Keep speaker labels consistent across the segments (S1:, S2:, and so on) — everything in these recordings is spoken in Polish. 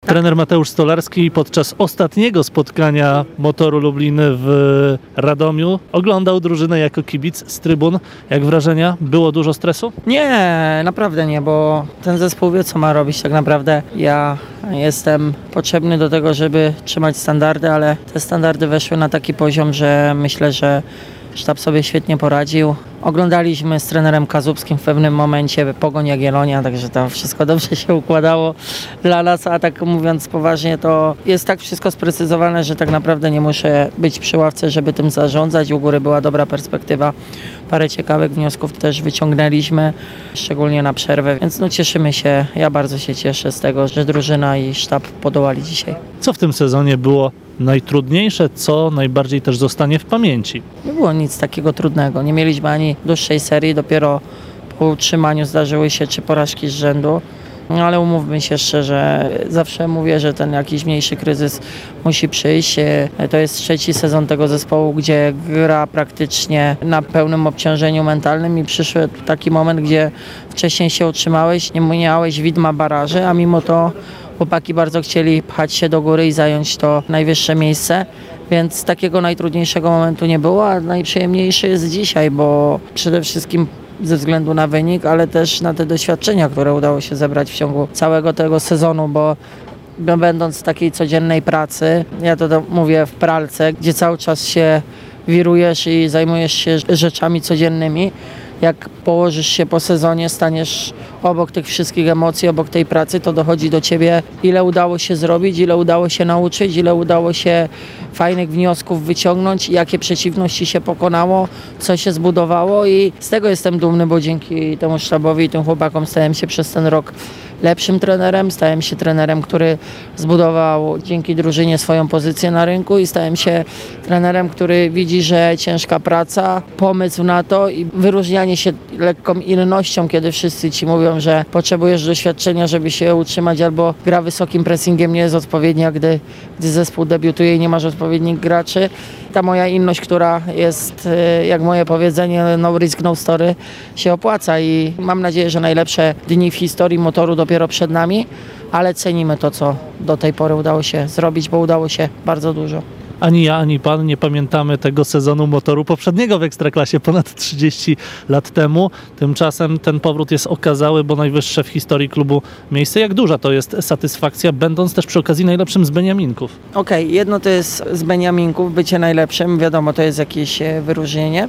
S1: Trener Mateusz Stolarski podczas ostatniego spotkania Motoru Lublin w Radomiu oglądał drużynę jako kibic z trybun. Jak wrażenia? Było dużo stresu?
S2: Nie, naprawdę nie, bo ten zespół wie, co ma robić tak naprawdę. Ja jestem potrzebny do tego, żeby trzymać standardy, ale te standardy weszły na taki poziom, że myślę, że sztab sobie świetnie poradził. Oglądaliśmy z trenerem Kazubskim w pewnym momencie Pogoń Jagiellonia, także tam wszystko dobrze się układało dla nas, a tak mówiąc poważnie, to jest tak wszystko sprecyzowane, że tak naprawdę nie muszę być przy ławce, żeby tym zarządzać. U góry była dobra perspektywa, parę ciekawych wniosków też wyciągnęliśmy, szczególnie na przerwę, więc cieszymy się, ja bardzo się cieszę z tego, że drużyna i sztab podołali dzisiaj.
S1: Co w tym sezonie było najtrudniejsze, co najbardziej też zostanie w pamięci?
S2: Nie było nic takiego trudnego, nie mieliśmy ani dłuższej serii, dopiero po utrzymaniu zdarzyły się 3 porażki z rzędu, ale umówmy się szczerze, zawsze mówię, że ten jakiś mniejszy kryzys musi przyjść. To jest 3. sezon tego zespołu, gdzie gra praktycznie na pełnym obciążeniu mentalnym i przyszedł taki moment, gdzie wcześniej się utrzymałeś, nie miałeś widma baraży, a mimo to chłopaki bardzo chcieli pchać się do góry i zająć to najwyższe miejsce, więc takiego najtrudniejszego momentu nie było, a najprzyjemniejszy jest dzisiaj, bo przede wszystkim ze względu na wynik, ale też na te doświadczenia, które udało się zebrać w ciągu całego tego sezonu, bo będąc w takiej codziennej pracy, ja to mówię w pralce, gdzie cały czas się wirujesz i zajmujesz się rzeczami codziennymi, jak położysz się po sezonie, staniesz obok tych wszystkich emocji, obok tej pracy, to dochodzi do ciebie, ile udało się zrobić, ile udało się nauczyć, ile udało się fajnych wniosków wyciągnąć, jakie przeciwności się pokonało, co się zbudowało i z tego jestem dumny, bo dzięki temu sztabowi i tym chłopakom stałem się przez ten rok lepszym trenerem, stałem się trenerem, który zbudował dzięki drużynie swoją pozycję na rynku i stałem się trenerem, który widzi, że ciężka praca, pomysł na to i wyróżnianie się lekką innością, kiedy wszyscy ci mówią, że potrzebujesz doświadczenia, żeby się utrzymać, albo gra wysokim pressingiem nie jest odpowiednia, gdy zespół debiutuje i nie masz odpowiednich graczy. Ta moja inność, która jest, jak moje powiedzenie, no risk, no story, się opłaca i mam nadzieję, że najlepsze dni w historii motoru dopiero przed nami, ale cenimy to, co do tej pory udało się zrobić, bo udało się bardzo dużo.
S1: Ani ja, ani pan nie pamiętamy tego sezonu motoru poprzedniego w Ekstraklasie ponad 30 lat temu. Tymczasem ten powrót jest okazały, bo najwyższe w historii klubu miejsce. Jak duża to jest satysfakcja, będąc też przy okazji najlepszym z Beniaminków?
S2: Okej, jedno to jest z Beniaminków, bycie najlepszym, wiadomo, to jest jakieś wyróżnienie,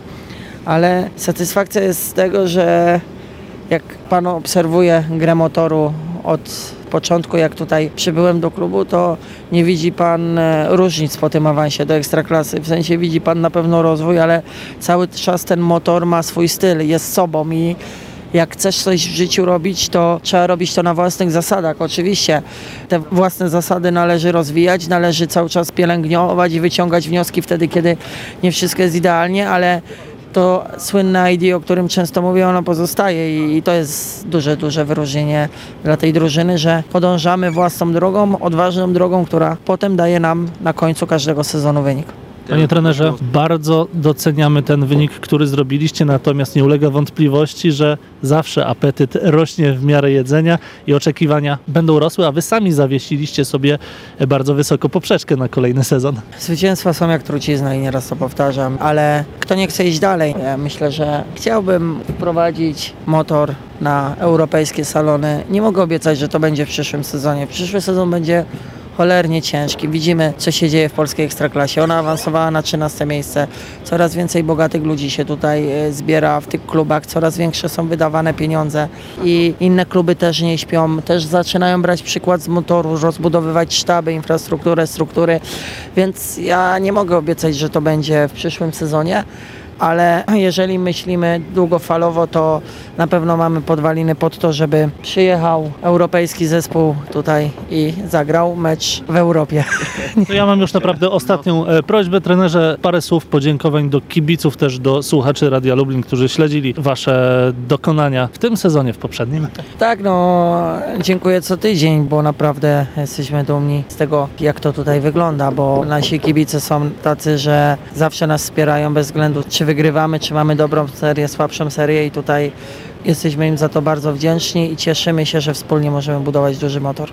S2: ale satysfakcja jest z tego, że jak pan obserwuje grę motoru od początku, jak tutaj przybyłem do klubu, to nie widzi pan różnic po tym awansie do Ekstraklasy. W sensie widzi pan na pewno rozwój, ale cały czas ten motor ma swój styl, jest sobą i jak chcesz coś w życiu robić, to trzeba robić to na własnych zasadach. Oczywiście te własne zasady należy rozwijać, należy cały czas pielęgnować i wyciągać wnioski wtedy, kiedy nie wszystko jest idealnie, ale to słynne ID, o którym często mówię, ono pozostaje i to jest duże wyróżnienie dla tej drużyny, że podążamy własną drogą, odważną drogą, która potem daje nam na końcu każdego sezonu wynik.
S1: Panie trenerze, bardzo doceniamy ten wynik, który zrobiliście, natomiast nie ulega wątpliwości, że zawsze apetyt rośnie w miarę jedzenia i oczekiwania będą rosły, a wy sami zawiesiliście sobie bardzo wysoko poprzeczkę na kolejny sezon.
S2: Zwycięstwa są jak trucizna i nieraz to powtarzam, ale kto nie chce iść dalej? Ja myślę, że chciałbym wprowadzić motor na europejskie salony. Nie mogę obiecać, że to będzie w przyszłym sezonie. Przyszły sezon będzie cholernie ciężki. Widzimy, co się dzieje w polskiej Ekstraklasie. Ona awansowała na 13 miejsce. Coraz więcej bogatych ludzi się tutaj zbiera w tych klubach. Coraz większe są wydawane pieniądze i inne kluby też nie śpią. Też zaczynają brać przykład z motoru, rozbudowywać sztaby, infrastrukturę, struktury. Więc ja nie mogę obiecać, że to będzie w przyszłym sezonie. Ale jeżeli myślimy długofalowo, to na pewno mamy podwaliny pod to, żeby przyjechał europejski zespół tutaj i zagrał mecz w Europie.
S1: To ja mam już naprawdę ostatnią prośbę. Trenerze, parę słów podziękowań do kibiców, też do słuchaczy Radia Lublin, którzy śledzili wasze dokonania w tym sezonie, w poprzednim.
S2: Tak, dziękuję co tydzień, bo naprawdę jesteśmy dumni z tego, jak to tutaj wygląda, bo nasi kibice są tacy, że zawsze nas wspierają bez względu, czy wygrywamy, czy mamy dobrą serię, słabszą serię i tutaj jesteśmy im za to bardzo wdzięczni i cieszymy się, że wspólnie możemy budować duży motor.